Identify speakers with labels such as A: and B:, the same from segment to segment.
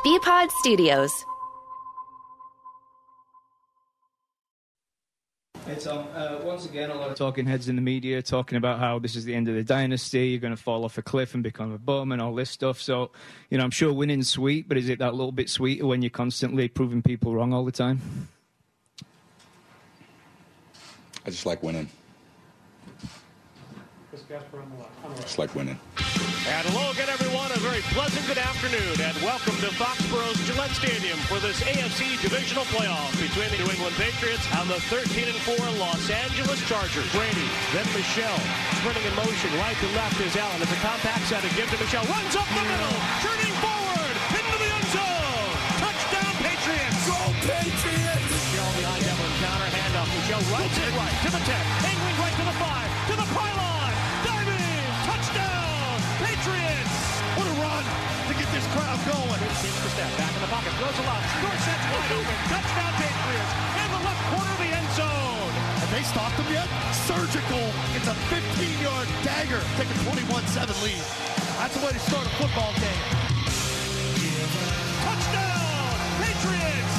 A: BPod Studios.
B: Hey Tom, once again a lot of talking heads in the media talking about how this is the end of the dynasty, you're going to fall off a cliff and become a bum and all this stuff. So, I'm sure winning's sweet, but is it that little bit sweeter when you're constantly proving people wrong all the time?
C: I just like winning. Just like winning.
D: And hello again, everyone. A very pleasant good afternoon, and welcome to Foxborough's Gillette Stadium for this AFC divisional playoff between the New England Patriots and the 13-4 Los Angeles Chargers. Brady, then Michel, sprinting in motion, right to left is Allen. It's a compact set, a give to Michel, runs up the middle, turning forward, into the end zone. Touchdown, Patriots! Go Patriots! Michel behind Evelyn, counter handoff. Michel runs it right to the 10, angling right to the 5, to the pylon. This crowd going. Seems to step back in the pocket, throws a lot. Dorsett's wide open. Touchdown Patriots in the left corner of the end zone. Have they stopped him yet? Surgical. It's a 15-yard dagger. Take a 21-7 lead. That's the way to start a football game. Touchdown Patriots.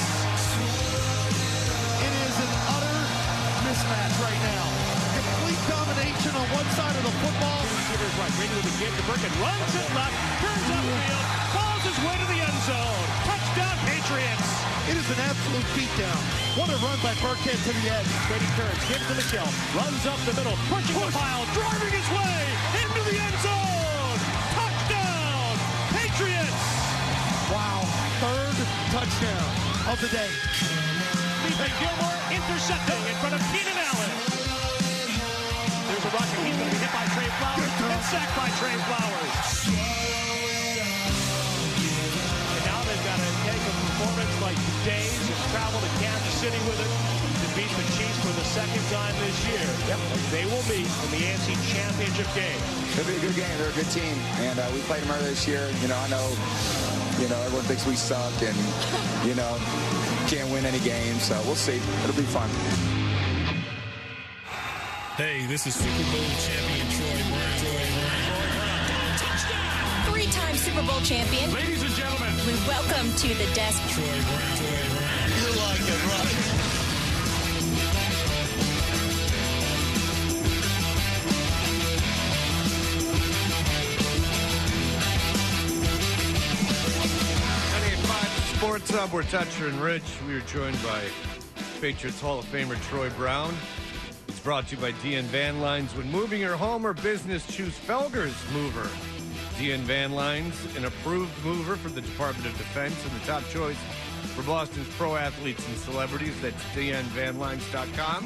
D: It is an utter mismatch right now. Complete domination on one side of the football. Receivers right. Brady with a give to Burkett. Runs it left. Turns upfield. Falls his way to the end zone. Touchdown Patriots. It is an absolute beatdown. What a run by Burkett to the edge. Brady turns. Gives to Michel. Runs up the middle. Pushing the pile. Driving his way into the end zone. Touchdown Patriots. Wow. Third touchdown of the day. Ethan Gilmore intercepting in front of Keenan Allen. There's a rush, and he's going to be hit by Trey Flowers and sacked by Trey Flowers. And now they've got to take a performance like today's and travel to Kansas City with it to beat the Chiefs for the second time this year. Yep. They will meet in the AFC Championship game.
E: It'll be a good game. They're a good team, and we played them earlier this year. I know, everyone thinks we suck, and can't win any games. So we'll see. It'll be fun.
F: Hey, this is Super Bowl champion Troy Brown.
A: Touchdown! Three-time Super Bowl champion.
F: Ladies and gentlemen,
A: We welcome to the desk.
F: Troy Brown.
D: You like it, right?
G: Sports Hub, we're Toucher and Rich. We are joined by Patriots Hall of Famer Troy Brown. It's brought to you by DN Van Lines. When moving your home or business, choose Felger's Mover. DN Van Lines, an approved mover for the Department of Defense and the top choice for Boston's pro athletes and celebrities. That's dnvanlines.com.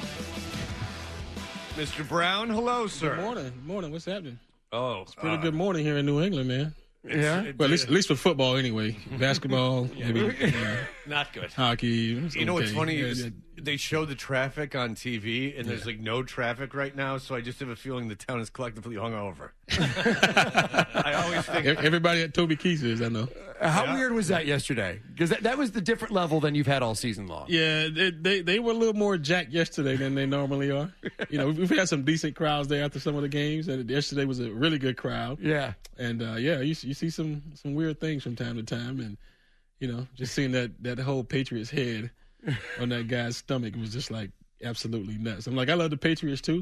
G: Mr. Brown, hello, sir.
H: Good morning. What's happening?
G: Oh,
H: It's a pretty good morning here in New England, man.
G: Yeah?
H: Well, at least for football, anyway. Basketball, maybe
G: Not good.
H: hockey.
G: You know what's
H: okay.
G: funny
H: Yeah,
G: is they show the traffic on TV, and there's no traffic right now, so I just have a feeling the town is collectively hungover. I always think
H: everybody at Toby Keith is, I know.
I: How weird was that yesterday? Because that was the different level than you've had all season long.
H: Yeah, they were a little more jacked yesterday than they normally are. We've had some decent crowds there after some of the games, and yesterday was a really good crowd.
I: Yeah.
H: And, you see some weird things from time to time, and, just seeing that whole Patriots head on that guy's stomach was just, like, absolutely nuts. I'm like, I love the Patriots, too.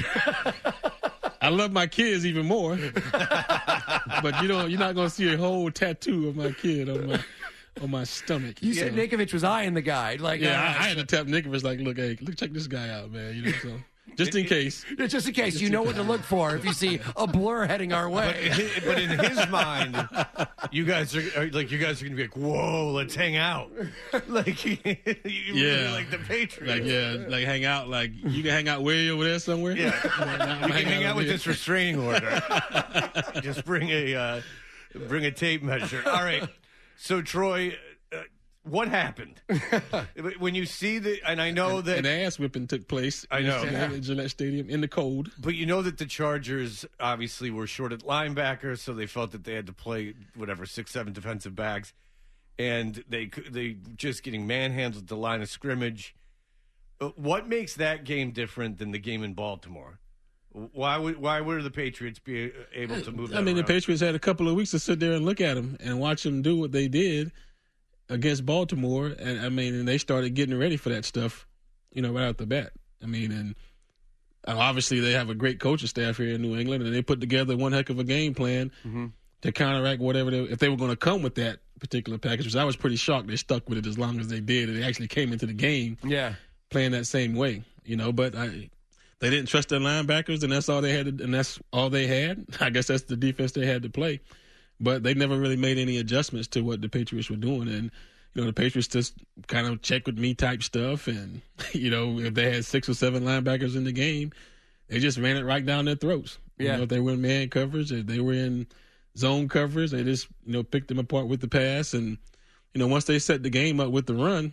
H: I love my kids even more. But you're not going to see a whole tattoo of my kid on my stomach.
I: You said Nikovich was eyeing the guy. Like,
H: I had to tap Nikovich like, look, check this guy out, man. So just in case.
I: Just in case. You know what to look for if you see a blur heading our way.
G: But in his mind, you guys are going to be like, whoa, let's hang out. Like, you really like the Patriots.
H: Like hang out. Like, you can hang out way over there somewhere.
G: Yeah. You can hang out with this restraining order. Just bring a tape measure. All right. So, Troy, what happened? When you see and I know that
H: an ass whipping took place.
G: I know
H: at Gillette Stadium in the cold.
G: But you know that the Chargers obviously were short at linebacker, so they felt that they had to play 6-7 defensive backs, and they just getting manhandled at the line of scrimmage. What makes that game different than the game in Baltimore? Why would the Patriots be able to move that around?
H: The Patriots had a couple of weeks to sit there and look at them and watch them do what they did. against Baltimore, and they started getting ready for that stuff, right out the bat. And obviously they have a great coaching staff here in New England, and they put together one heck of a game plan to counteract whatever if they were going to come with that particular package. Which I was pretty shocked they stuck with it as long as they did, and they actually came into the game playing that same way. But they didn't trust their linebackers, and that's all they had. And that's all they had. I guess that's the defense they had to play. But they never really made any adjustments to what the Patriots were doing. And, the Patriots just kind of check with me type stuff. And, if they had 6 or 7 linebackers in the game, they just ran it right down their throats.
I: Yeah.
H: If they were in man coverage, if they were in zone coverage, they just, picked them apart with the pass. And, once they set the game up with the run,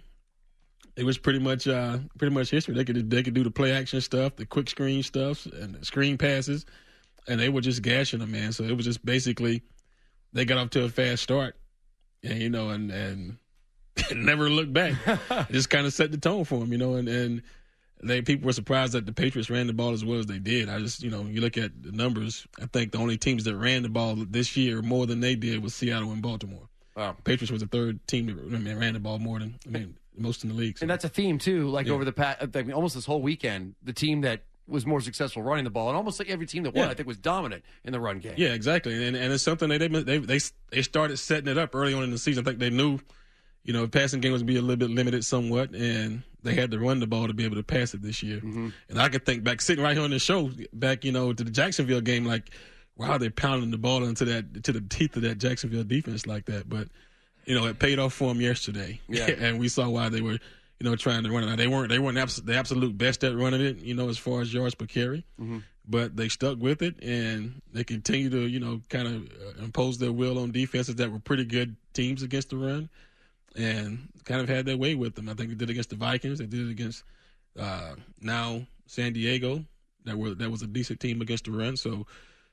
H: it was pretty much history. They could do the play action stuff, the quick screen stuff, and the screen passes, and they were just gashing them, man. So it was just basically they got off to a fast start, and and never looked back. It just kind of set the tone for them, and people were surprised that the Patriots ran the ball as well as they did. I just, you look at the numbers. I think the only teams that ran the ball this year more than they did was Seattle and Baltimore. Wow. Patriots was the third team that ran the ball more than most in the league. So.
I: And that's a theme too. Over the past, almost this whole weekend, the team that was more successful running the ball, and almost like every team that won, I think, was dominant in the run game. Yeah,
H: exactly. And it's something they started setting it up early on in the season. I think they knew, the passing game was going to be a little bit limited somewhat, and they had to run the ball to be able to pass it this year. Mm-hmm. And I could think back, sitting right here on the show, back, to the Jacksonville game, like, wow, they're pounding the ball into the teeth of that Jacksonville defense like that. But, it paid off for them yesterday. Yeah. And we saw why they were, trying to run it. Now, they weren't the absolute best at running it, as far as yards per carry. Mm-hmm. But they stuck with it, and they continue to, kind of impose their will on defenses that were pretty good teams against the run, and kind of had their way with them. I think they did it against the Vikings. They did it against now San Diego. That was a decent team against the run. So,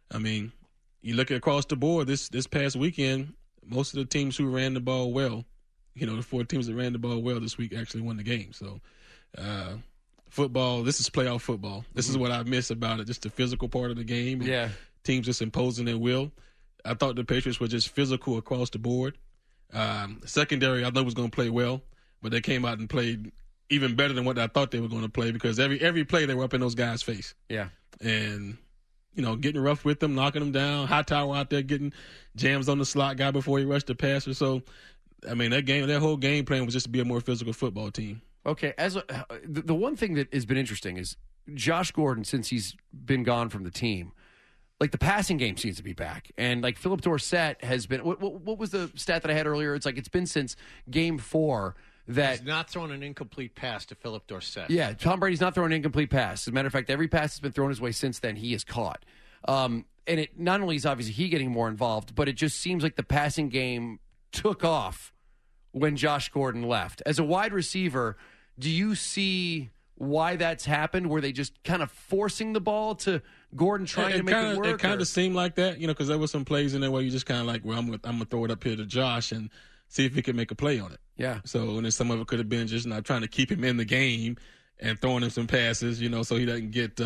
H: you look across the board this past weekend, most of the teams who ran the ball well, the 4 teams that ran the ball well this week actually won the game. So, football, this is playoff football. This is what I miss about it, just the physical part of the game. Yeah. Teams just imposing their will. I thought the Patriots were just physical across the board. Secondary, I know was going to play well, but they came out and played even better than what I thought they were going to play, because every play they were up in those guys' face. Yeah. And, getting rough with them, knocking them down. Hightower out there getting jams on the slot guy before he rushed the passer. So, that whole game plan was just to be a more physical football team.
I: Okay, the one thing that has been interesting is Josh Gordon, since he's been gone from the team, the passing game seems to be back. And, Philip Dorsett has been – what was the stat that I had earlier? It's been since Game 4 that –
J: he's not thrown an incomplete pass to Philip Dorsett.
I: Yeah, Tom Brady's not throwing an incomplete pass. As a matter of fact, every pass that's been thrown his way since then, he is caught. And it not only is obviously he getting more involved, but it just seems like the passing game took off when Josh Gordon left. As a wide receiver, do you see why that's happened? Were they just kind of forcing the ball to Gordon trying to make it work?
H: It kind of seemed like that, because there were some plays in there where you just kind of like, well, I'm going to throw it up here to Josh and see if he can make a play on it. Yeah. So, and then some of it could have been just not trying to keep him in the game and throwing him some passes, so he doesn't get,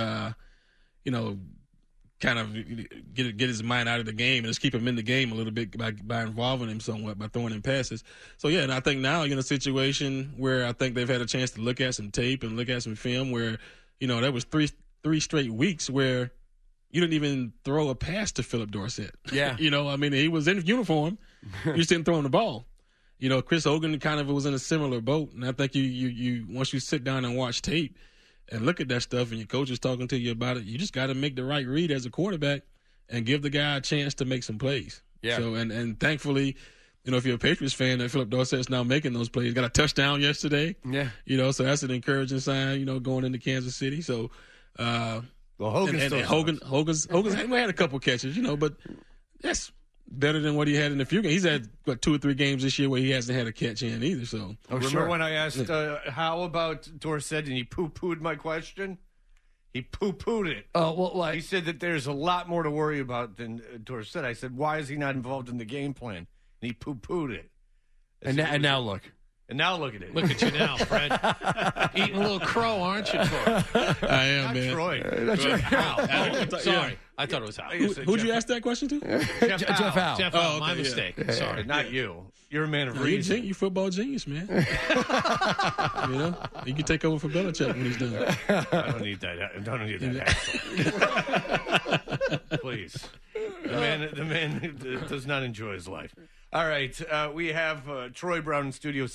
H: kind of get his mind out of the game and just keep him in the game a little bit by involving him somewhat, by throwing him passes. So, yeah, and I think now you're in a situation where I think they've had a chance to look at some tape and look at some film where, there was three straight weeks where you didn't even throw a pass to Philip Dorsett. Yeah. He was in uniform. You just didn't throw him the ball. Chris Hogan kind of was in a similar boat, and I think you once you sit down and watch tape and look at that stuff and your coach is talking to you about it, you just got to make the right read as a quarterback and give the guy a chance to make some plays. Yeah. So, and thankfully, if you're a Patriots fan, that Philip Dorsett's now making those plays. Got a touchdown yesterday. Yeah. So that's an encouraging sign, going into Kansas City. So,
G: Hogan
H: had a couple catches, but that's better than what he had in a few games. He's had 2 or 3 games this year where he hasn't had a catch in either. So
G: remember when I asked how about Dorsett and he poo-pooed my question? He poo-pooed it.
I: Oh, well,
G: he said that there's a lot more to worry about than Dorsett. I said, why is he not involved in the game plan? And he poo-pooed it.
I: And now look.
G: And now look at it.
J: Look at you now, Fred. Eating a little crow, aren't you, Troy?
H: I am,
G: Not
H: man.
G: Troy.
J: Hal. Sorry. I thought it was Hal.
H: Who'd you ask that question to?
G: Jeff Howe.
J: Jeff,
H: Oh,
J: my
H: okay,
J: mistake.
H: yeah.
J: Sorry.
G: Not you. You're a man of
H: You're
G: reason.
H: you a football genius, man. You know, you can take over for Belichick when he's done.
G: I don't need that. I don't need that. Please. The man does not enjoy his life. All right. We have Troy Brown in studio,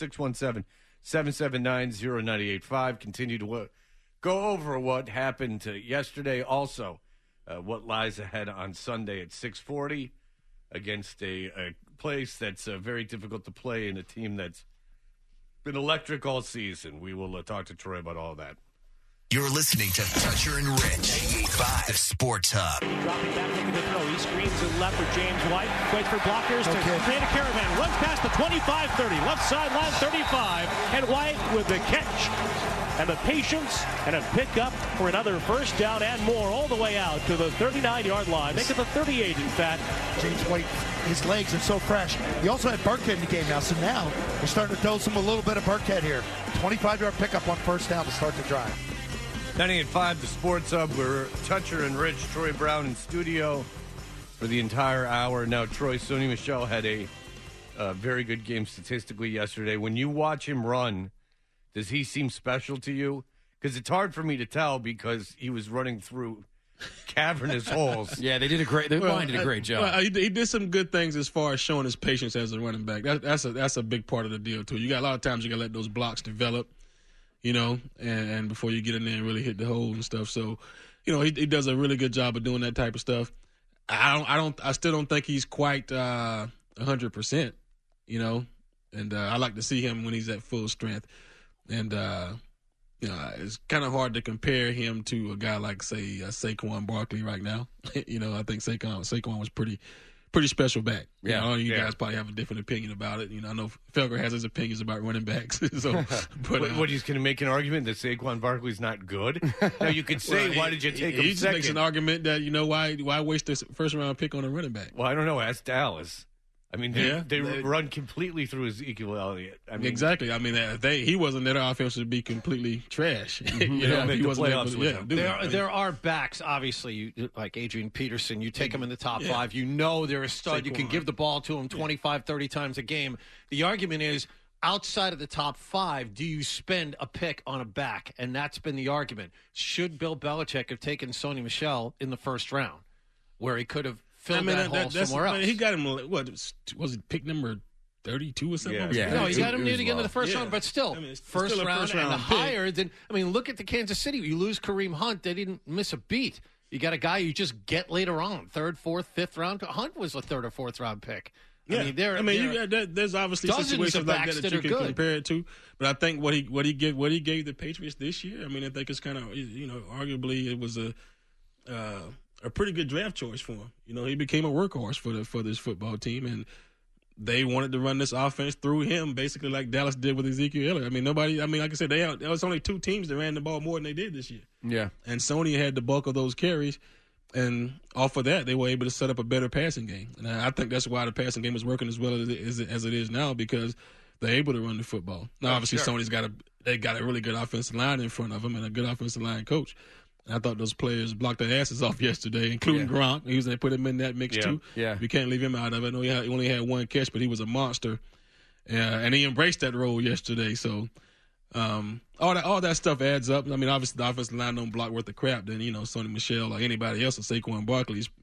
G: 617-779-0985. Continue to go over what happened yesterday. Also, what lies ahead on Sunday at 6:40 against a place that's very difficult to play and a team that's been electric all season. We will talk to Troy about all that.
K: You're listening to Toucher and Rich, 88.5, the Sports Hub.
D: Dropping back, looking to throw. He screens to the left for James White. Waits for blockers to create a caravan. Runs past the 25-30. Left sideline 35. And White with the catch. And the patience and a pickup for another first down and more all the way out to the 39-yard line. Make it the 38, in fact.
L: James White, his legs are so fresh. He also had Burkhead in the game now, so now we're starting to dose him a little bit of Burkhead here. 25-yard pickup on first down to start the drive.
G: 98.5, the Sports Hub. We're Toucher and Rich, Troy Brown in studio for the entire hour. Now, Troy, Sony Michel had a very good game statistically yesterday. When you watch him run, does he seem special to you? Because it's hard for me to tell because he was running through cavernous holes.
I: Yeah, the line did a great job.
H: Well, he did some good things as far as showing his patience as a running back. That's a big part of the deal, too. You got a lot of times you got to let those blocks develop. You know, and before you get in there and really hit the hole and stuff. So, you know, he does a really good job of doing that type of stuff. I still don't think he's quite 100%, you know, and I like to see him when he's at full strength. And, you know, it's kind of hard to compare him to a guy like, say, Saquon Barkley right now. You know, I think Saquon was pretty special back.
I: Yeah.
H: You know, you guys probably have a different opinion about it. You know, I know Felger has his opinions about running backs. So, but
G: what he's going to make an argument that Saquon Barkley's not good? Now you could say, why did you take him
H: he just
G: second?
H: makes an argument that, you know, why waste this first round pick on a running back?
G: Well, I don't know. Ask Dallas. I mean, they run completely through Ezekiel Elliott. I mean,
H: exactly. I mean, he wasn't there. Our offense would be completely trash. You know,
G: make
H: he
G: the
H: wasn't
G: playoffs with him.
J: There are backs, obviously, like Adrian Peterson. You take him in the top five. You know they're a stud. You can give the ball to him 25, 30 times a game. The argument is, outside of the top five, do you spend a pick on a back? And that's been the argument. Should Bill Belichick have taken Sony Michel in the first round, where he could have filled that hole somewhere else?
H: He got him, what, was it pick number 32 or something?
J: Yeah. No, he got him near the end of the first round, but still, first round and higher than, I mean, look at the Kansas City. You lose Kareem Hunt, they didn't miss a beat. You got a guy you just get later on, third, fourth, fifth round. Hunt was a third or fourth round pick.
H: Yeah.
J: I mean,
H: there's obviously situations like that you can compare it to. But I think what he gave the Patriots this year, I mean, I think it's kind of, you know, arguably it was a pretty good draft choice for him. You know, he became a workhorse for this football team, and they wanted to run this offense through him, basically like Dallas did with Ezekiel Elliott. I mean, like I said, there was only two teams that ran the ball more than they did this year.
I: Yeah.
H: And Sony had the bulk of those carries, and off of that, they were able to set up a better passing game. And I think that's why the passing game is working as well as it is now, because they're able to run the football. Now, obviously, Sony's got a really good offensive line in front of him and a good offensive line coach. I thought those players blocked their asses off yesterday, including Gronk. They put him in that mix too. Yeah, we can't leave him out of it. I know he only had one catch, but he was a monster, and he embraced that role yesterday. So all that stuff adds up. I mean, obviously the offensive line don't block worth of crap. Then Sony Michel or anybody else, or Saquon Barkley, is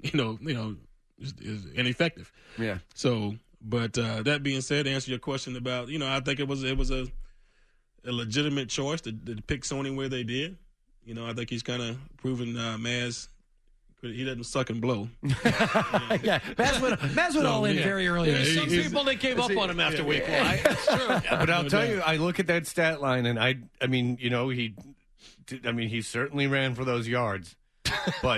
H: ineffective.
I: Yeah.
H: So, but that being said, to answer your question about I think it was a legitimate choice to pick Sony where they did. I think he's kind of proven Maz. He doesn't suck and blow.
I: Yeah, Maz went all in very early.
J: Some people, they gave up on him after week one. That's true.
G: But I'll tell you, I look at that stat line, and I mean, he certainly ran for those yards. But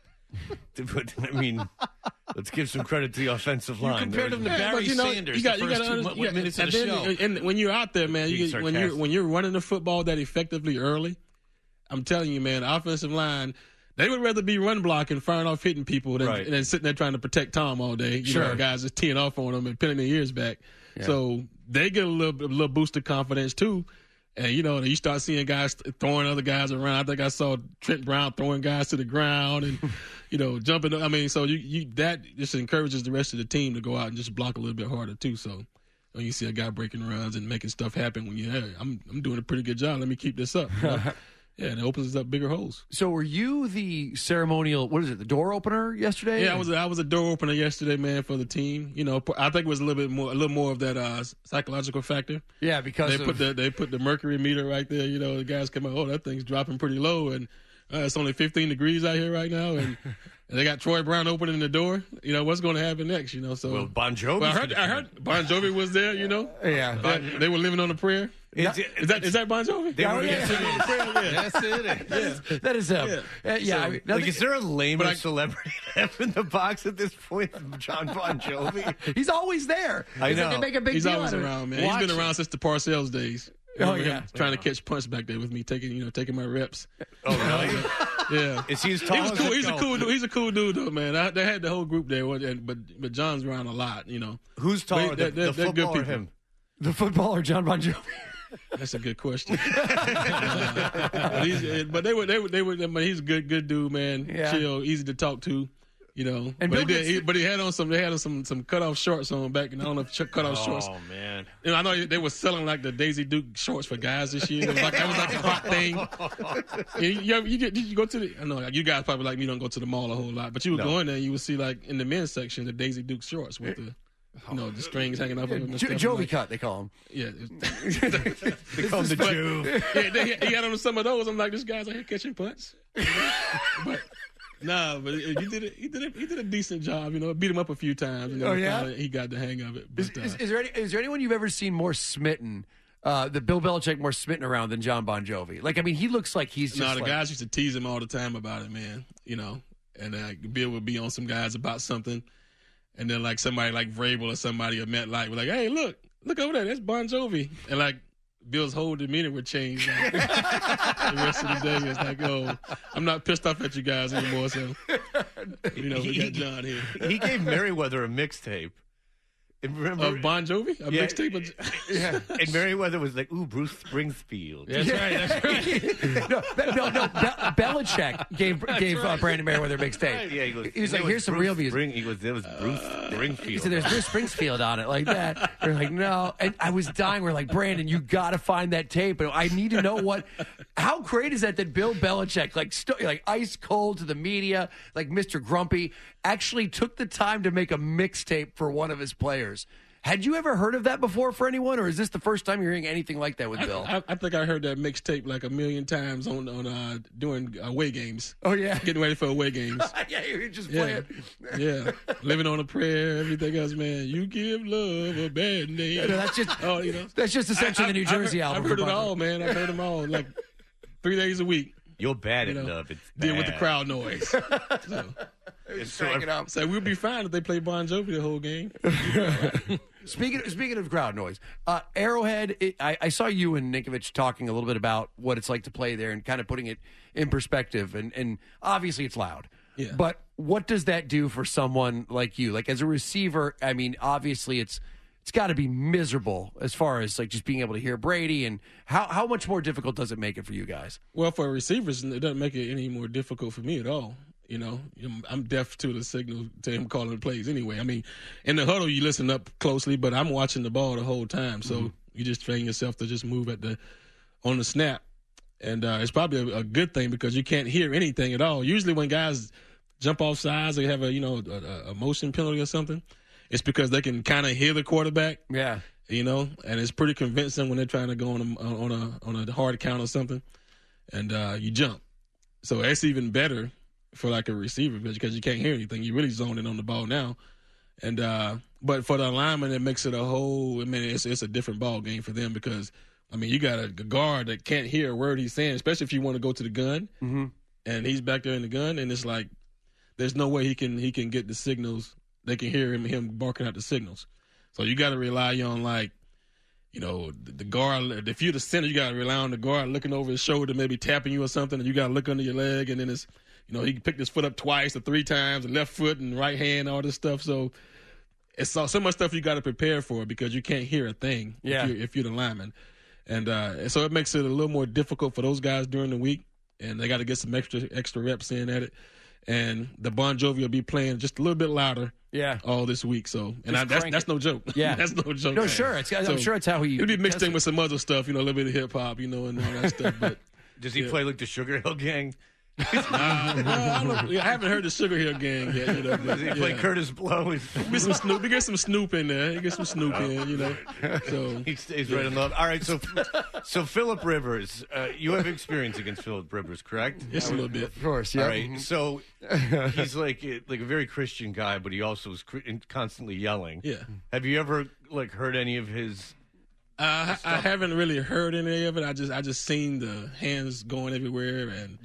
G: I mean, let's give some credit to the offensive line.
J: You compared him to Barry Sanders.
H: You got minutes of the show. And when you're out there, man, when you're running the football that effectively early, I'm telling you, man, offensive line, They would rather be run blocking, firing off, hitting people than sitting there trying to protect Tom all day. You know, guys just teeing off on them and pinning their ears back. Yeah. So they get a little boost of confidence too. And, you know, you start seeing guys throwing other guys around. I think I saw Trent Brown throwing guys to the ground and, you know, jumping. I mean, so that just encourages the rest of the team to go out and just block a little bit harder too. So when you see a guy breaking runs and making stuff happen, when I'm doing a pretty good job. Let me keep this up. You know? Yeah, and it opens up bigger holes.
I: So were you the ceremonial, the door opener yesterday?
H: Yeah, I was a door opener yesterday, man, for the team. You know, I think it was a little more of that psychological factor.
I: Yeah, because
H: they put the mercury meter right there. You know, the guys come out, oh, that thing's dropping pretty low, and it's only 15 degrees out here right now, and they got Troy Brown opening the door. You know, what's going to happen next? You know, so
G: Bon Jovi.
H: Well, I heard Bon Jovi was there. You know, they were living on a prayer. Is that Bon Jovi?
G: Yes, it is.
I: That is him.
G: Yeah. Is there a lamer celebrity left in the box at this point than John Bon Jovi?
I: He's always there.
G: I know.
I: They make a big
H: He's
I: deal
H: always around, man. He's been around since the Parcells days. Trying to catch punch back there with me, taking my reps.
G: Oh, really?
H: Yeah.
G: Is he as tall?
H: He's a cool dude. He's a cool dude, though, man. They had the whole group there, but John's around a lot. You know.
G: Who's taller, the football or him?
I: The football or John Bon Jovi?
H: That's a good question. but he's a good dude, man. Yeah. Chill, easy to talk to. You know, and but he had on some cutoff shorts on back, and I don't know if cutoff shorts.
G: Oh man!
H: You know, I know they were selling like the Daisy Duke shorts for guys this year. That was like a hot thing. Did you go to the? I know you guys probably like me don't go to the mall a whole lot, but you would go in there, and you would see like in the men's section the Daisy Duke shorts with the. You know, the strings hanging off of him.
I: Jovi cut, they call him.
H: Yeah.
G: They call him the Jew.
H: Yeah, he had on some of those. I'm like, this guy's out here catching punts. But he did a decent job. You know, beat him up a few times. You know, he got the hang of it. But,
I: is there anyone you've ever seen more smitten? The Bill Belichick more smitten around than John Bon Jovi? Like, I mean, he looks like he's just.
H: No, the guys used to tease him all the time about it, man. You know, and Bill would be on some guys about something. And then, like, somebody like Vrabel or somebody or Matt Light were like, hey, look over there. That's Bon Jovi. And, like, Bill's whole demeanor would change. Like, the rest of the day, it's like, oh, I'm not pissed off at you guys anymore. So, you know, we got John here.
G: He gave Merriweather a mixtape. Remember,
H: of Bon Jovi? A mixtape?
G: And Merriweather was like, ooh, Bruce Springsteen.
H: That's right.
I: No. Belichick gave Brandon Merriweather a mixtape.
G: Right. Yeah,
I: he was like, here's some real music.
G: It was Bruce Springfield.
I: He said, there's Bruce Springsteen on it, like that. We're like, no. And I was dying. We're like, Brandon, you got to find that tape. And I need to know how great is that Bill Belichick, like ice cold to the media, like Mr. Grumpy, actually took the time to make a mixtape for one of his players. Had you ever heard of that before for anyone, or is this the first time you're hearing anything like that with Bill?
H: I think I heard that mixtape like a million times on doing away games.
I: Oh, yeah.
H: Getting ready for away games.
I: Yeah, you just play it.
H: Yeah. Living on a prayer, everything else, man. You give love a bad name.
I: No, that's just essentially the New Jersey album.
H: I've heard it all, man. I've heard them all, like 3 days a with
G: You're bad at love. It's
H: deal with the crowd noise. So we'll be fine if they play Bon Jovi the whole game.
I: Speaking of crowd noise, Arrowhead. I saw you and Ninkovich talking a little bit about what it's like to play there and kind of putting it in perspective. And obviously it's loud.
H: Yeah.
I: But what does that do for someone like you? Like as a receiver, I mean, obviously it's got to be miserable as far as like just being able to hear Brady. And how much more difficult does it make it for you guys?
H: Well, for receivers, it doesn't make it any more difficult for me at all. You know, I'm deaf to the signal to him calling the plays anyway. I mean, in the huddle, you listen up closely, but I'm watching the ball the whole time. So you just train yourself to just move on the snap. And it's probably a good thing because you can't hear anything at all. Usually when guys jump off sides or have a motion penalty or something, it's because they can kind of hear the quarterback.
I: Yeah.
H: You know, and it's pretty convincing when they're trying to go on a hard count or something. And you jump. So that's even better for like a receiver because you can't hear anything. You really zone in on the ball now. And but for the lineman, it makes it it's a different ball game for them because, I mean, you got a guard that can't hear a word he's saying, especially if you want to go to the gun.
I: Mm-hmm.
H: And he's back there in the gun, and it's like there's no way he can get the signals. They can hear him barking out the signals. So you got to rely on, like, you know, the guard. If you're the center, you got to rely on the guard looking over his shoulder, maybe tapping you or something, and you got to look under your leg, and then it's he picked his foot up twice or 3 times, the left foot and right hand, all this stuff. So it's so much stuff you got to prepare for because you can't hear a thing if you're the lineman. And so it makes it a little more difficult for those guys during the week, and they got to get some extra reps in at it. And the Bon Jovi will be playing just a little bit louder all this week. So, and that's no joke.
I: Yeah.
H: That's no joke.
I: No, sure. I'm sure it's how he...
H: It'll be mixed in with some other stuff, a little bit of hip-hop, and all that stuff. But
G: does he play like the Sugar Hill Gang?
H: I haven't heard the Sugar Hill Gang yet.
G: Does he play Curtis Blow?
H: Get some Snoop. We get some Snoop in there. Get some Snoop in. So
G: he stays right in love. All right, so Phillip Rivers, you have experience against Phillip Rivers, correct?
H: Yes, a little bit.
I: Of course, yeah.
G: All right, so he's like a very Christian guy, but he also is constantly yelling.
H: Yeah.
G: Have you ever heard any of his?
H: I haven't really heard any of it. I just seen the hands going everywhere, and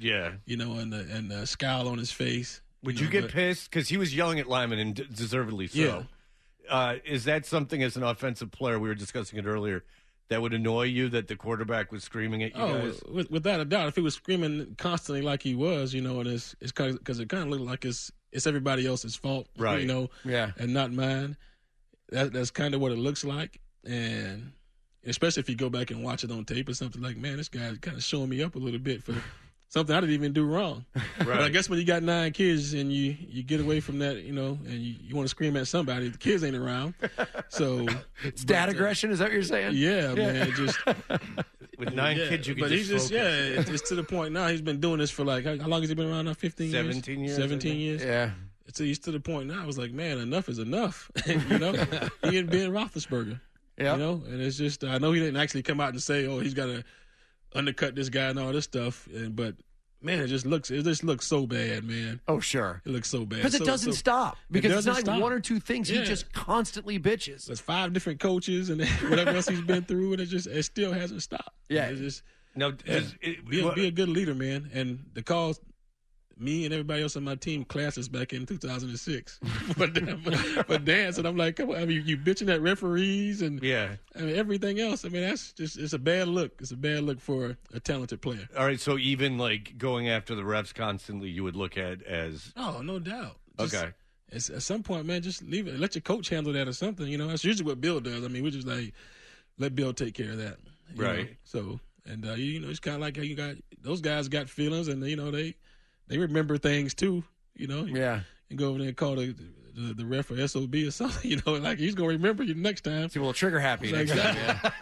H: and the scowl on his face.
G: Would you get pissed because he was yelling at Lyman and deservedly so?
H: Yeah.
G: Is that something as an offensive player? We were discussing it earlier. That would annoy you that the quarterback was screaming at you guys?
H: Without a doubt. If he was screaming constantly like he was, and it's because it kind of looked like it's everybody else's fault,
G: right?
H: And not mine. That's kind of what it looks like, and especially if you go back and watch it on tape or something, like, man, this guy's kind of showing me up a little bit for something I didn't even do wrong.
G: Right.
H: But I guess when you got 9 kids and you get away from that, and you want to scream at somebody, the kids ain't around. So
I: it's dad aggression. Is that what you're saying?
H: Yeah, man. Just
G: with 9 kids, you can just
H: focus. It's to the point now. He's been doing this for how long has he been around now? 15 years?
G: 17 years.
H: 17 years.
I: Yeah.
H: So he's to the point now. I was like, man, enough is enough. He ain't Ben Roethlisberger.
I: Yeah.
H: And it's just, I know he didn't actually come out and say, oh, he's got to undercut this guy and all this stuff. But, man, it just looks so bad, man.
I: Oh, sure.
H: It looks so bad.
I: Because it doesn't stop. Because it's not like 1 or 2 things.
H: Yeah.
I: He just constantly bitches.
H: There's 5 different coaches and whatever else he's been through, and it still hasn't stopped.
I: Yeah.
H: It's just,
G: now,
H: be a good leader, man. And the calls, me and everybody else on my team classes back in 2006 but dance, and I'm like, come on, you bitching at referees and everything else. That's just, it's a bad look. It's a bad look for a talented player.
G: All right, so even going after the refs constantly, you would look at as
H: no doubt.
G: Okay.
H: At some point, man, just leave it. Let your coach handle that or something. That's usually what Bill does. We just let Bill take care of that.
G: Right.
H: So it's kind of like how you got those guys got feelings, and they remember things too,
I: Yeah.
H: And go over there and call the ref or SOB or something, he's going to remember you next time.
I: See, well, trigger happy next time.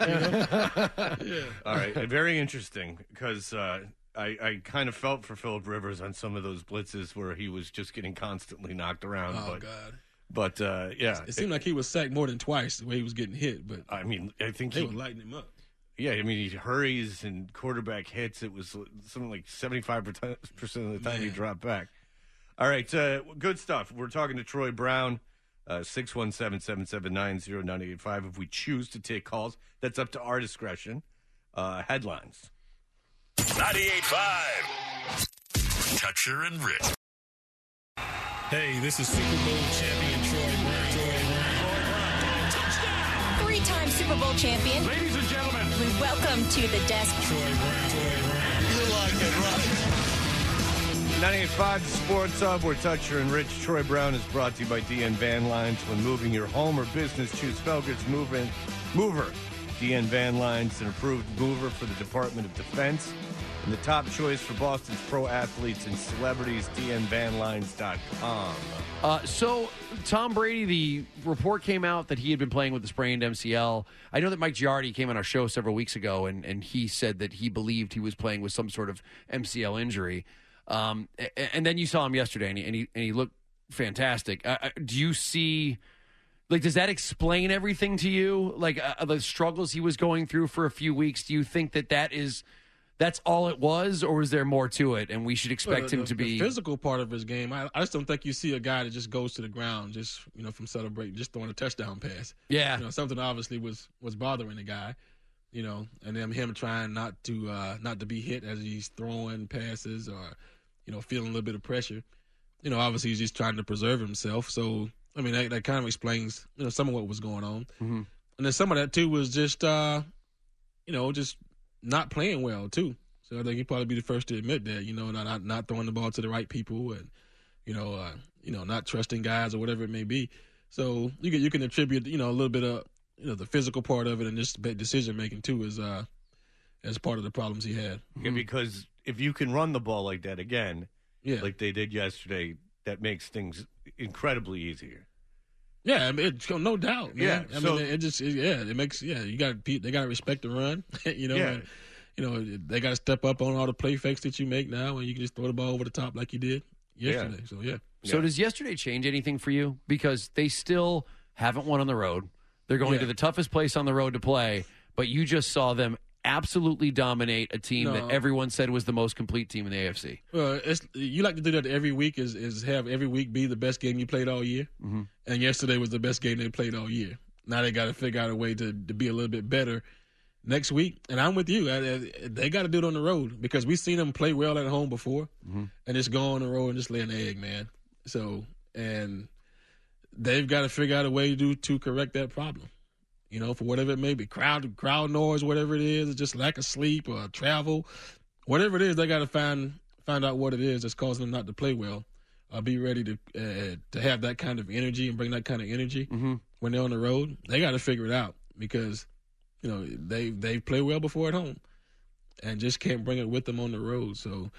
H: Yeah.
G: All right. Very interesting because I kind of felt for Phillip Rivers on some of those blitzes where he was just getting constantly knocked around.
H: Oh, God.
G: But,
H: It seemed like he was sacked more than twice the way he was getting hit. But
G: I think
H: they were lighting him up.
G: Yeah, he hurries and quarterback hits. It was something like 75% of the time he dropped back. All right, good stuff. We're talking to Troy Brown, 617-779-0985. If we choose to take calls, that's up to our discretion. Headlines.
K: 98.5. Toucher and Rich.
F: Hey, this is Super Bowl champion Troy Brown.
A: Touchdown! 3-time Super Bowl champion.
D: Ladies and gentlemen.
A: We welcome to the desk.
F: Troy Brown.
K: You like it, right?
G: 98.5 Sports Hub, where Toucher and Rich. Troy Brown is brought to you by DN Van Lines. When moving your home or business, choose Felger's Mover. DN Van Lines, an approved mover for the Department of Defense. And the top choice for Boston's pro athletes and celebrities, DNVanlines.com.
I: So, Tom Brady, the report came out that he had been playing with a sprained MCL. I know that Mike Giardi came on our show several weeks ago, and he said that he believed he was playing with some sort of MCL injury. And then you saw him yesterday, and he looked fantastic. Do you see... does that explain everything to you? The struggles he was going through for a few weeks, do you think that's all it was, or is there more to it, and we should expect him to be...
H: The physical part of his game, I just don't think you see a guy that just goes to the ground just, from celebrating, just throwing a touchdown pass.
I: Yeah.
H: Something obviously was bothering the guy, and then him trying not to be hit as he's throwing passes or, feeling a little bit of pressure. Obviously he's just trying to preserve himself. So, that kind of explains, some of what was going on.
I: Mm-hmm.
H: And then some of that, too, was just, just not playing well, too. So I think he'd probably be the first to admit that, not throwing the ball to the right people and, not trusting guys or whatever it may be. So you can attribute, a little bit of, the physical part of it and just decision making too as part of the problems he had.
G: Yeah, because if you can run the ball like that again, like they did yesterday, that makes things incredibly easier.
H: Yeah, I mean, no doubt, man.
G: Yeah,
H: it makes they got to respect the run, and, they got to step up on all the play fakes that you make now, and you can just throw the ball over the top like you did yesterday. So
I: So does yesterday change anything for you? Because they still haven't won on the road. They're going to the toughest place on the road to play, but you just saw them absolutely dominate a team that everyone said was the most complete team in the AFC.
H: Well, you like to do that every week is have every week be the best game you played all year. Mm-hmm. And yesterday was the best game they played all year. Now they got to figure out a way to be a little bit better next week. And I'm with you. They got to do it on the road because we've seen them play well at home before and just go on the road and just lay an egg, man. So, and they've got to figure out a way to correct that problem. For whatever it may be, crowd noise, whatever it is, just lack of sleep or travel, whatever it is, they got to find out what it is that's causing them not to play well. Be ready to have that kind of energy and bring that kind of energy when they're on the road. They got to figure it out because they play well before at home and just can't bring it with them on the road. So,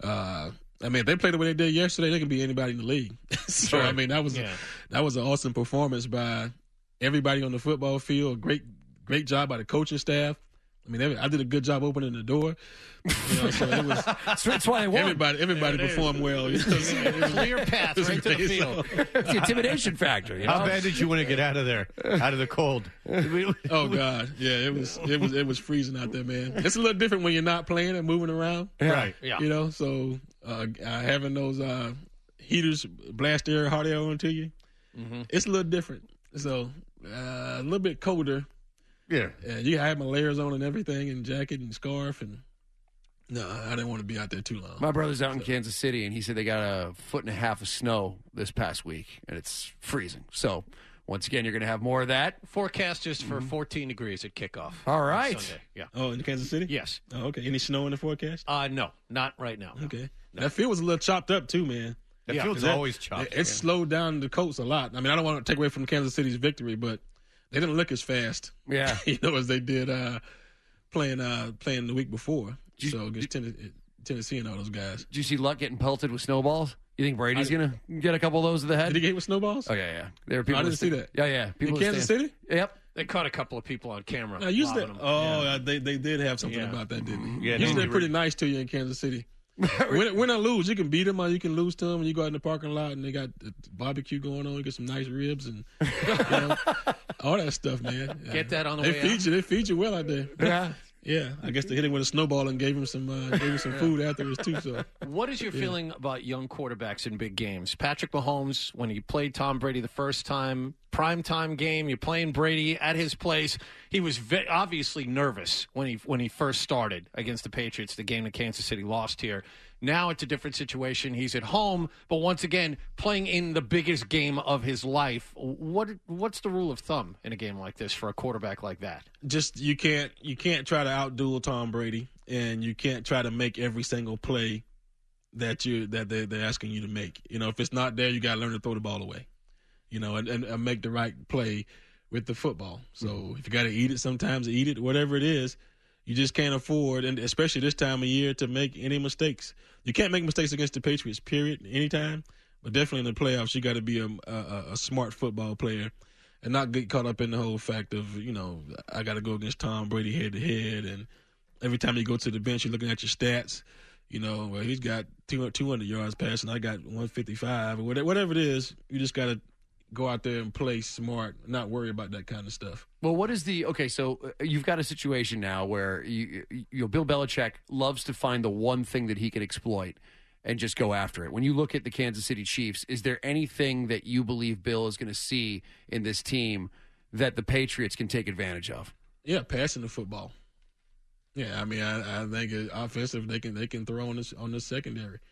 H: if they play the way they did yesterday, they can beat anybody in the league. So,
J: Sure.
H: that was an awesome performance by everybody on the football field. Great job by the coaching staff. I did a good job opening the door. So it was.
I: That's why I won.
H: Everybody performed well.
J: Clear path right to the field.
I: It's the intimidation factor.
G: How bad did you want to get out of there, out of the cold?
H: Oh God, yeah, it was freezing out there, man. It's a little different when you're not playing and moving around,
G: right? Yeah.
H: So having those heaters blast air, hot air onto you, it's a little different. So a little bit colder.
G: Yeah.
H: You have my layers on and everything, and jacket and scarf, and no, I didn't want to be out there too long.
I: My brother's out in Kansas City, and he said they got 1.5 foot of snow this past week, and it's freezing. So, once again, you're going to have more of that.
J: Forecast is for 14 degrees at kickoff.
I: All right.
J: Sunday. Yeah.
H: Oh, in Kansas City?
J: Yes.
H: Oh, okay. Any snow in the forecast?
J: No, not right now. No.
H: Okay. No. That field was a little chopped up too, man.
G: That field's always chopped.
H: It slowed down the Colts a lot. I don't want to take away from Kansas City's victory, but they didn't look as fast.
I: Yeah.
H: As they did playing the week before. So against Tennessee and all those guys.
I: Did you see Luck getting pelted with snowballs? You think Brady's going to get a couple of those to the head?
H: Did he get hit with snowballs?
I: Oh, yeah. There were people
H: I didn't see that.
I: Yeah. People
H: in Kansas City?
I: Yep.
J: They caught a couple of people on camera.
H: They did have something about that, didn't they?
G: Yeah,
H: usually they're pretty nice to you in Kansess City. Win or lose, you can beat them or you can lose to them. And you go out in the parking lot and they got barbecue going on. You get some nice ribs and all that stuff, man.
J: Get that on the way out.
H: They feed you well out there.
I: Yeah.
H: Yeah, I guess they hit him with a snowball and gave him some food afterwards too. So,
J: what is your feeling about young quarterbacks in big games? Patrick Mahomes, when he played Tom Brady the first time, primetime game, you're playing Brady at his place. He was obviously nervous when he first started against the Patriots, the game that Kansas City lost here. Now it's a different situation. He's at home, but once again, playing in the biggest game of his life. What's the rule of thumb in a game like this for a quarterback like that?
H: Just you can't try to outduel Tom Brady, and you can't try to make every single play that they're asking you to make. If it's not there, you got to learn to throw the ball away. And make the right play with the football. So if you got to eat it sometimes, eat it, whatever it is. You just can't afford, and especially this time of year, to make any mistakes. You can't make mistakes against the Patriots, period, anytime. But definitely in the playoffs, you got to be a smart football player and not get caught up in the whole fact of, I got to go against Tom Brady head-to-head. And every time you go to the bench, you're looking at your stats. Well, he's got 200 yards passing. I got 155 or whatever it is. You just got to go out there and play smart, not worry about that kind of stuff.
I: Well, what is so you've got a situation now where Bill Belichick loves to find the one thing that he can exploit and just go after it. When you look at the Kansas City Chiefs, is there anything that you believe Bill is going to see in this team that the Patriots can take advantage of?
H: Yeah, passing the football. Yeah, I think offensive they can throw on this secondary.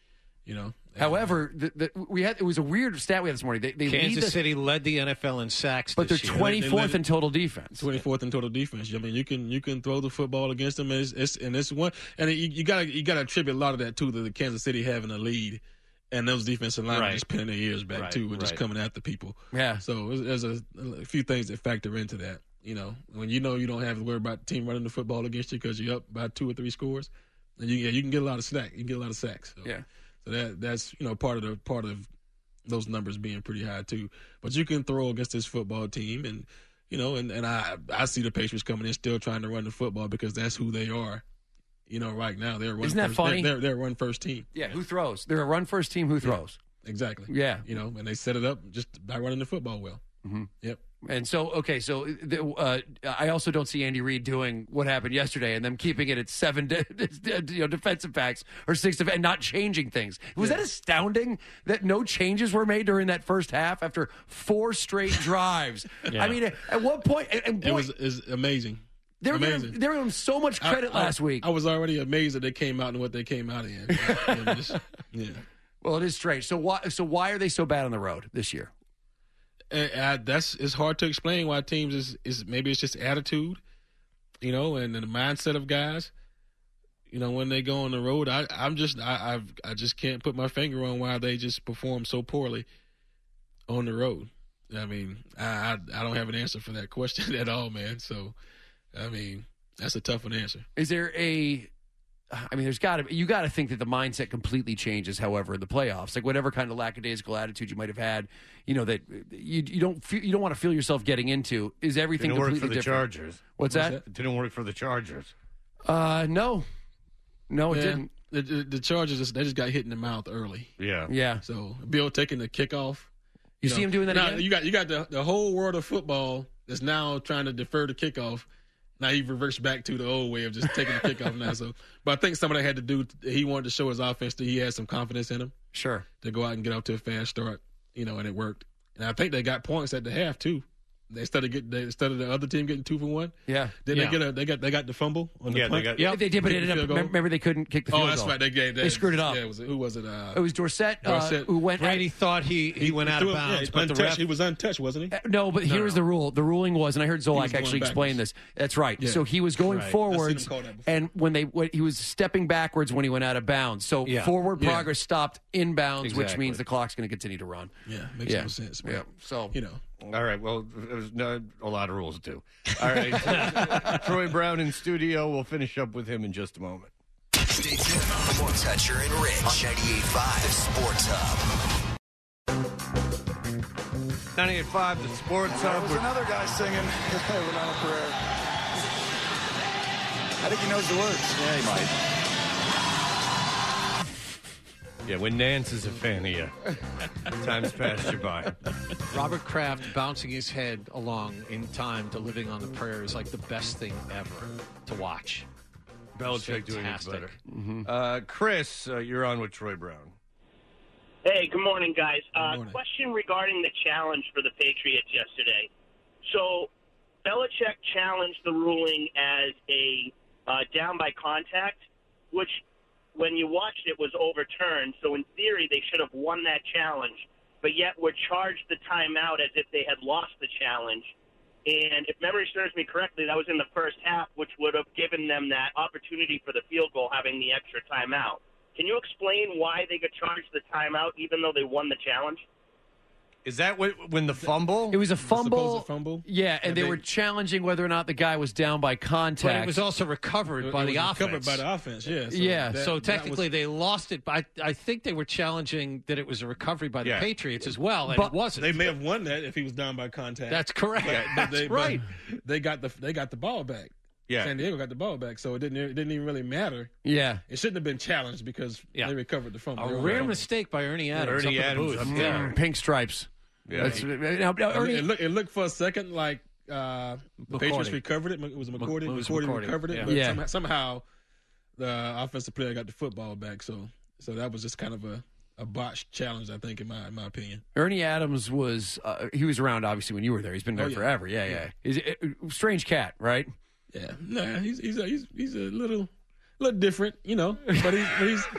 H: You know.
I: However, it was a weird stat we had this morning. They
J: Kansas City led the NFL in sacks,
I: but they're
J: this year.
I: 24th in total defense.
H: 24th in total defense. I mean, you can throw the football against them, and you gotta attribute a lot of that to the Kansas City having a lead, and those defensive linemen just pinning their ears back too, with just coming after people.
I: Yeah.
H: So there's a few things that factor into that. You know, when you don't have to worry about the team running the football against you because you're up by 2 or 3 scores, and you can get a lot of sacks. You can get a lot of sacks. So.
I: Yeah.
H: So that's part of those numbers being pretty high too. But you can throw against this football team, and and I see the Patriots coming in still trying to run the football because that's who they are. You know, right now they're
I: Isn't that funny?
H: They're a run first team.
I: Yeah, who throws? They're a run first team. Who throws?
H: Exactly.
I: Yeah.
H: You know, and they set it up just by running the football well.
I: Mm-hmm.
H: Yep.
I: And so, I also don't see Andy Reid doing what happened yesterday and them keeping it at 7 defensive backs or 6 and not changing things. Was that astounding that no changes were made during that first half after 4 straight drives? I mean, at what point?
H: It was amazing.
I: They were giving them so much credit last week.
H: I was already amazed that they came out and what they came out in.
I: Well, it is strange. So why are they so bad on the road this year?
H: It's hard to explain why teams is maybe it's just attitude, and the mindset of guys. When they go on the road, I just can't put my finger on why they just perform so poorly on the road. I mean, I don't have an answer for that question at all, man. So, I mean, that's a tough one to answer.
I: Is there you got to think that the mindset completely changes. However, in the playoffs, like whatever kind of lackadaisical attitude you might have had, that you don't want to feel yourself getting into. Is everything
G: Didn't
I: completely
G: work for the
I: different?
G: Chargers.
I: What's that?
G: It didn't work for the Chargers.
I: No, it didn't.
H: The Chargers they just got hit in the mouth early.
I: Yeah.
H: So Bill taking the kickoff.
I: You see him doing that
H: now,
I: again?
H: You got the whole world of football that's now trying to defer the kickoff. Now he reversed back to the old way of just taking the kickoff now. So, but I think some of that had to do. He wanted to show his offense that he had some confidence in him.
I: Sure.
H: To go out and get off to a fast start, and it worked. And I think they got points at the half too. Instead of the other team getting 2 for 1.
I: Yeah.
H: They got the fumble on the punt.
I: They did, but it ended up. Remember, they couldn't kick the field goal.
H: Oh, that's right. They
I: screwed it up.
H: Yeah, who was it?
I: It was Dorsett. Who went.
J: Brady thought he went out of bounds, but the ref.
H: He was untouched, wasn't he?
I: No, but here's the rule. The ruling was, and I heard Zolak actually explain this. That's right. Yeah. So he was going forwards, and when he was stepping backwards when he went out of bounds. So forward progress stopped inbounds, which means the clock's going to continue to run.
H: Yeah, makes no sense. Man.
I: Yeah. So
G: All right. Well, there's not a lot of rules too. All right. Troy Brown in studio. We'll finish up with him in just a moment.
K: Stay tuned. More Toucher and Rich on 98.5 The Sports Hub.
G: 98.5 The Sports Hub.
E: There's another guy singing without a prayer. I think he knows the words. Yeah, he might.
G: Yeah, when Nance is a fan of you, time's passed you by.
J: Robert Kraft bouncing his head along in time to Living on the Prayer is like the best thing ever to watch.
G: Belichick doing it better.
J: Mm-hmm.
G: Chris, you're on with Troy Brown.
M: Hey, good morning, guys.
H: Good morning.
M: Question regarding the challenge for the Patriots yesterday. So, Belichick challenged the ruling as a down by contact, which, when you watched it, was overturned. So, in theory, they should have won that challenge, but yet were charged the timeout as if they had lost the challenge. And if memory serves me correctly, that was in the first half, which would have given them that opportunity for the field goal, having the extra timeout. Can you explain why they got charged the timeout even though they won the challenge?
G: Is that when the fumble?
I: It was a fumble.
H: Fumble.
I: Yeah, and they were challenging whether or not the guy was down by contact.
J: But it was also recovered by the offense.
H: Recovered by the offense,
I: yeah.
J: So technically they lost it, but I think they were challenging that it was a recovery by the Patriots as well, and it wasn't.
H: They may have won that if he was down by contact.
J: That's correct.
H: That's
J: right.
H: They got the ball back.
G: Yeah.
H: San Diego got the ball back, so it didn't even really matter.
I: Yeah.
H: It shouldn't have been challenged because they recovered the fumble.
J: A rare mistake by Ernie Adams.
G: Ernie
J: up
G: Adams
J: in the
G: up
J: booth.
G: there.
I: Pink stripes.
G: Yeah.
H: It looked for a second like the Patriots recovered it. It was McCourty recovered it.
J: Yeah.
H: But somehow the offensive player got the football back. So that was just kind of a botched challenge, I think, in my opinion.
I: Ernie Adams was he was around obviously when you were there. He's been there forever. Yeah. He's a strange cat, right?
H: Yeah. Nah, he's a little different, but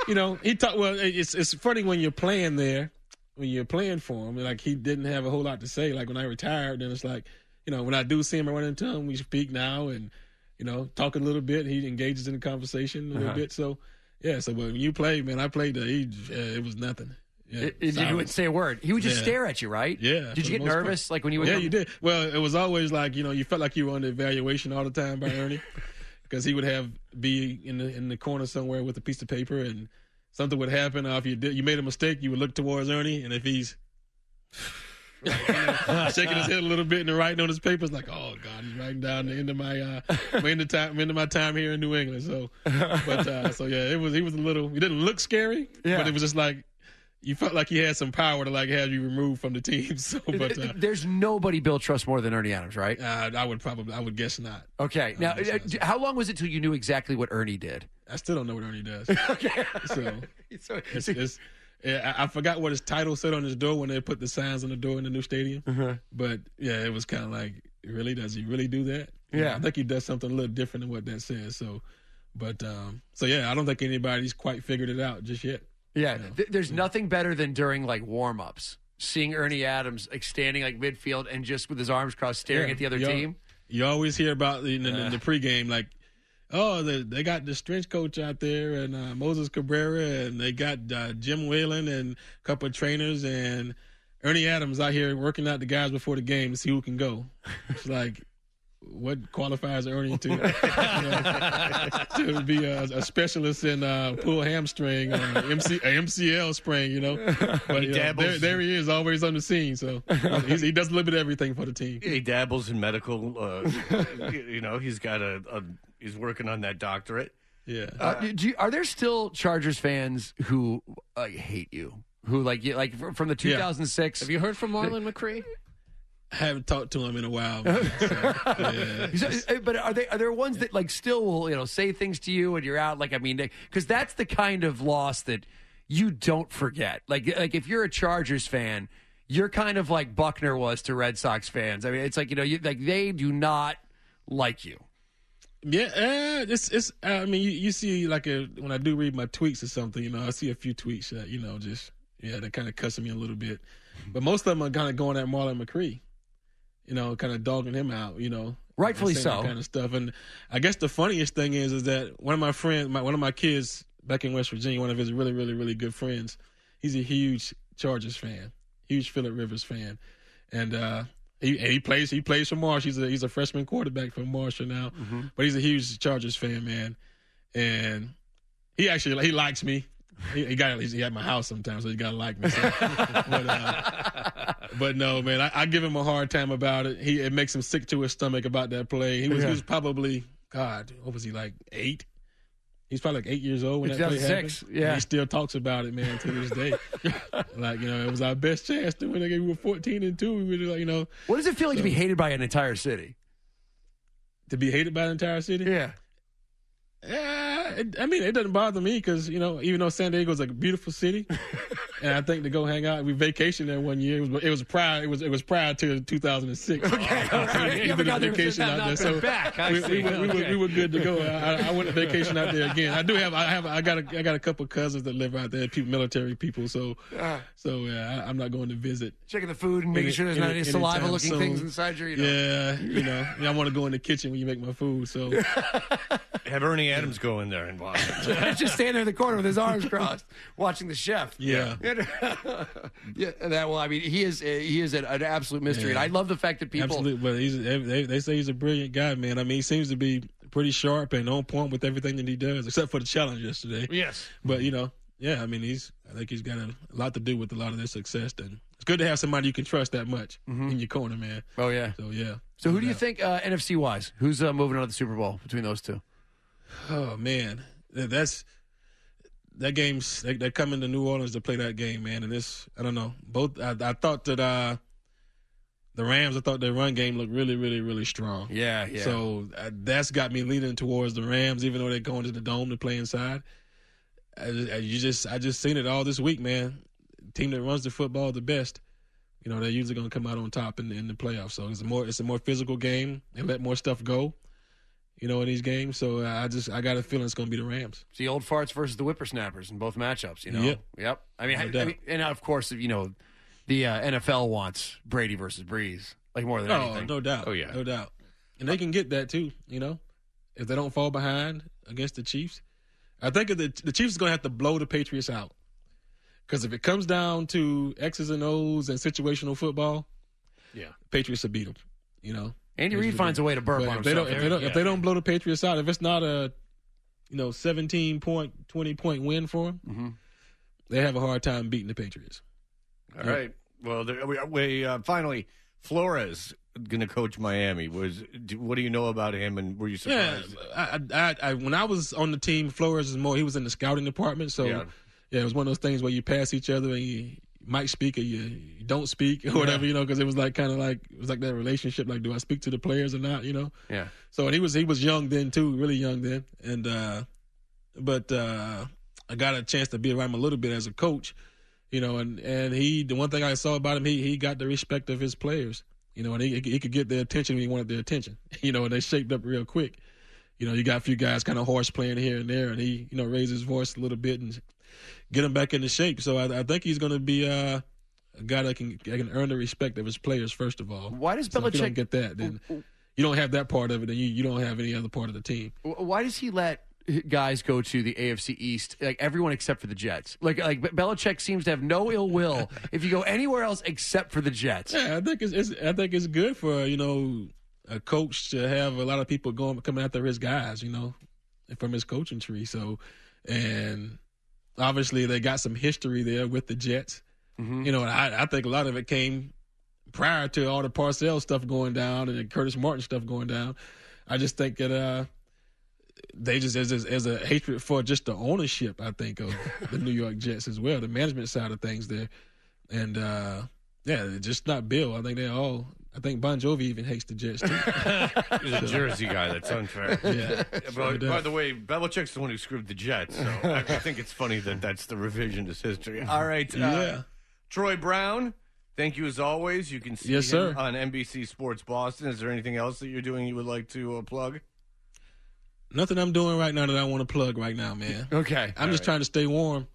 H: he talked. Well, it's funny when you're playing there, when you're playing for him. Like, he didn't have a whole lot to say. Like, when I retired, then it's like, when I do see him, I run into him. We speak now and talk a little bit. He engages in the conversation a little bit. So yeah. So when you played, man, I played there. It was nothing. Yeah,
I: he wouldn't say a word. He would just stare at you, right?
H: Yeah.
I: Did you get nervous, like when you would?
H: Yeah, you did. Well, it was always like you felt like you were under evaluation all the time by Ernie, because he would be in the corner somewhere with a piece of paper, and something would happen. Or if you made a mistake, you would look towards Ernie, and if he's shaking his head a little bit and writing on his papers, like, oh God, he's writing down the end of my end of my time here in New England. So, so yeah, he was a little. He didn't look scary, but it was just like. You felt like he had some power to have you removed from the team. So, but
I: there's nobody Bill trusts more than Ernie Adams, right?
H: I would guess not.
I: Okay, now how long was it till you knew exactly what Ernie did?
H: I still don't know what Ernie does.
I: Okay,
H: so I forgot what his title said on his door when they put the signs on the door in the new stadium. But yeah, it was kind of like, really, does he really do that?
I: Yeah,
H: I think he does something a little different than what that says. So, but so yeah, I don't think anybody's quite figured it out just yet.
I: Yeah, there's nothing better than during warm-ups, seeing Ernie Adams standing midfield and just with his arms crossed staring at the other team.
H: You always hear about in the pregame, like, oh, they got the strength coach out there and Moses Cabrera, and they got Jim Whalen and a couple of trainers, and Ernie Adams out here working out the guys before the game to see who can go. It's like, what qualifies Ernie to be a specialist in pull hamstring or MCL sprain, But there he is, always on the scene. So he does a little bit of everything for the team.
G: He dabbles in medical. He's working on that doctorate.
H: Yeah.
I: Are there still Chargers fans who hate you? Who from the 2006?
J: Have you heard from Marlon McCree?
H: I haven't talked to him in a while. Man,
I: but are there ones that still will say things to you when you're out? Because that's the kind of loss that you don't forget. Like if you're a Chargers fan, you're kind of like Buckner was to Red Sox fans. I mean, it's they do not like you.
H: Yeah, it's. I mean, you see when I do read my tweets or something, I see a few tweets that they're kind of cussing me a little bit, but most of them are kind of going at Marlon McCree. Kind of dogging him out,
I: rightfully so,
H: that kind of stuff. And I guess the funniest thing is that one of my friends, one of my kids back in West Virginia, one of his really, really, really good friends, he's a huge Chargers fan, huge Phillip Rivers fan, and he plays for Marsh. He's a freshman quarterback for Marshall now, but he's a huge Chargers fan, man, and he likes me. He at my house sometimes, so he gotta like me. So. But no, man, I give him a hard time about it. It makes him sick to his stomach about that play. He was probably, God, what was he, 8? He's probably 8 years old when that play happened.
I: Yeah,
H: and he still talks about it, man, to this day. It was our best chance to win. We were 14-2. We were
I: What does it feel like to be hated by an entire city?
H: To be hated by an entire city?
I: Yeah.
H: It doesn't bother me because, even though San Diego is a beautiful city, and I think to go hang out, we vacationed there one year. It was prior to 2006.
I: Okay, all right.
H: We did a vacation out there, so we were good to go. I went on vacation out there again. I got a couple cousins that live out there, military people. So I'm not going to visit.
I: Checking the food and making sure there's not any saliva-looking things inside your.
H: Yeah, I want to go in the kitchen when you make my food. So.
G: Have Ernie Adams go in there and watch.
I: Just stand there in the corner with his arms crossed, watching the chef.
H: Yeah.
I: He is an absolute mystery, and I love the fact that people.
H: Absolutely, but they say he's a brilliant guy, man. I mean, he seems to be pretty sharp and on point with everything that he does, except for the challenge yesterday.
J: Yes,
H: but I think he's got a lot to do with a lot of their success. And it's good to have somebody you can trust that much in your corner, man.
I: Oh yeah.
H: So yeah.
I: So who do you think NFC wise? Who's moving on to the Super Bowl between those two?
H: Oh man, that game's they're coming to New Orleans to play that game, man. And I don't know. Both I thought that the Rams, I thought their run game looked really, really, really strong.
I: Yeah.
H: So that's got me leaning towards the Rams, even though they're going to the Dome to play inside. I just seen it all this week, man. Team that runs the football the best, they're usually going to come out on top in the playoffs. So it's a more physical game. They let more stuff go. in these games. So I got a feeling it's going to be the Rams.
I: It's the old farts versus the whippersnappers in both matchups,
H: Yep.
I: I mean, and of course, the NFL wants Brady versus Breeze, like more than anything.
H: No doubt.
G: Oh, yeah.
H: No doubt. And they can get that too, if they don't fall behind against the Chiefs. I think the Chiefs are going to have to blow the Patriots out. Because if it comes down to X's and O's and situational football, Patriots will beat them,
I: Andy Reid finds a way to burp on himself.
H: If they don't blow the Patriots out, if it's not a 17-point, 20-point win for them, they have a hard time beating the Patriots.
G: All right. Well, we finally, Flores going to coach Miami. What do you know about him, and were you surprised?
H: Yeah, when I was on the team, Flores he was in the scouting department, so it was one of those things where you pass each other and you might speak or you don't speak or whatever, because it was like that relationship. Like, do I speak to the players or not?
I: Yeah.
H: So and he was young then too, really young then, and but I got a chance to be around him a little bit as a coach, and the one thing I saw about him, he got the respect of his players, and he could get their attention when he wanted their attention, and they shaped up real quick. You got a few guys kind of horse playing here and there, and he raised his voice a little bit and get him back into shape. So I think he's going to be a guy that can earn the respect of his players, first of all.
I: Why does Belichick...
H: If you don't get that, then you don't have that part of it, then you don't have any other part of the team.
I: Why does he let guys go to the AFC East, like everyone except for the Jets? Like Belichick seems to have no ill will if you go anywhere else except for the Jets.
H: Yeah, I think it's good for, a coach to have a lot of people coming after his guys, from his coaching tree. So, and obviously they got some history there with the Jets. And I think a lot of it came prior to all the Parcells stuff going down and the Curtis Martin stuff going down. I just think that they just as a hatred for just the ownership, I think, of the New York Jets as well, the management side of things there. And just not Bill. I think Bon Jovi even hates the Jets too.
G: He's a Jersey guy. That's unfair.
H: Yeah.
G: By the way, Belichick's the one who screwed the Jets, so I think it's funny that's the revisionist history. All right. Troy Brown, thank you as always. You can see him on NBC Sports Boston. Is there anything else that you're doing you would like to plug?
H: Nothing I'm doing right now that I want to plug right now, man.
I: Okay.
H: I'm just trying to stay warm.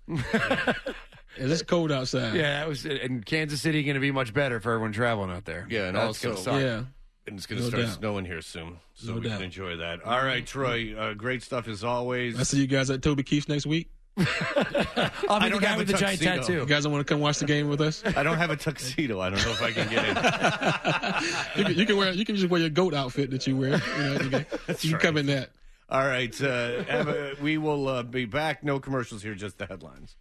H: It's cold outside.
I: Yeah, in Kansas City going to be much better for everyone traveling out there.
G: Yeah, and
I: that's
G: also,
I: gonna
G: and it's going to start snowing here soon, so we can enjoy that. All right, Troy, great stuff as always.
H: I see you guys at Toby Keith's next week.
I: I'll be the guy with the giant tattoo.
H: You guys don't want to come watch the game with us?
G: I don't have a tuxedo. I don't know if I can get in.
H: You can just wear your goat outfit that you wear. You can come in that.
G: All right, we will be back. No commercials here, just the headlines.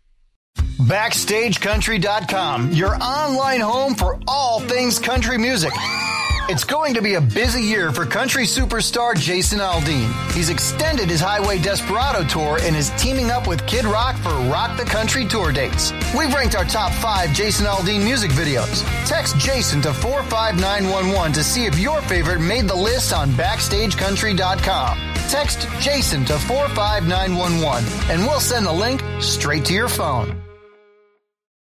N: BackstageCountry.com, your online home for all things country music. It's going to be a busy year for country superstar Jason Aldean. He's extended his Highway Desperado tour and is teaming up with Kid Rock for Rock the Country tour dates. We've ranked our top 5 Jason Aldean music videos. Text Jason to 45911 to see if your favorite made the list on BackstageCountry.com. Text Jason to 45911 and we'll send the link straight to your phone.